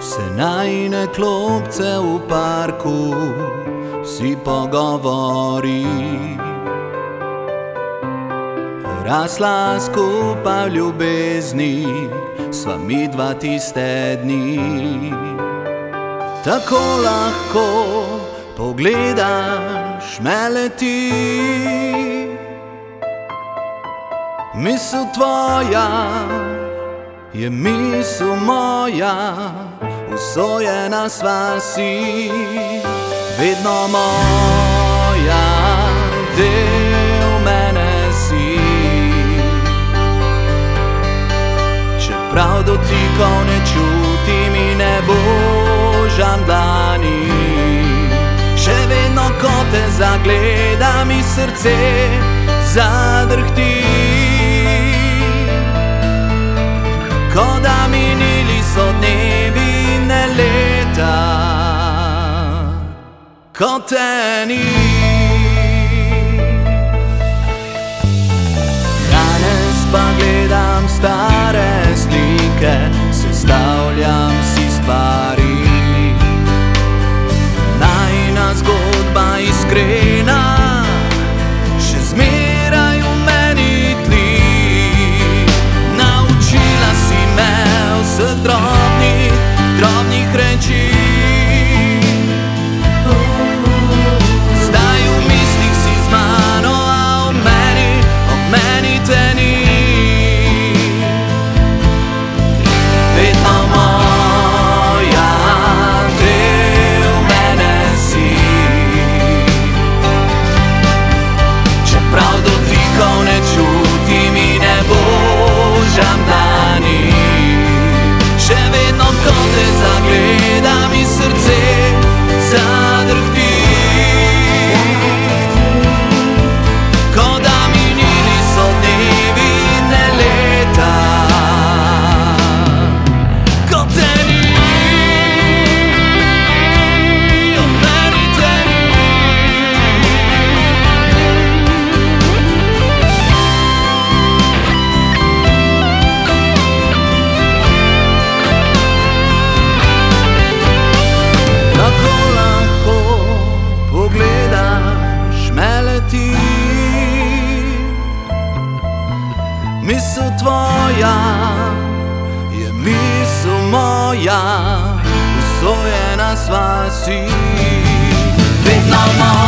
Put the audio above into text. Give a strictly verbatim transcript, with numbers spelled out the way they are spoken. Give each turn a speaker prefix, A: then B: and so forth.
A: Se najine klopce v parku si pogovori. Rasla skupaj v ljubezni, sva midva tiste dni. Tako lahko pogledaš me leti, misel tvoja je misel moja, usojena sva si, vedno moja, del mene si. Čeprav dotikov ne čutim in ne božam dlani, še vedno, ko te zagledam, mi srce zadrhti. Ko da minili so dnevi in ne leta, ko te ni. Danes pa gledam stare slike, sestavljam si stvari. Najina zgodba iskrena še zmeraj v meni tli. Naučila si me vseh drobnih, drobnih reči. Zdaj v mislih si z mano, a o meni, o meni te ni. Vedno moja, del mene si. Čeprav dotikov ne čutim in ne božam dlani, še vedno, ko te zagledam, mi srce zadrhti. Ko da minili so dnevi in ne leta, ko te ni. O meni te ni. Kako lahko pogledaš me leti, misel tvoja je misel moja, usojena sva si, vedno moja.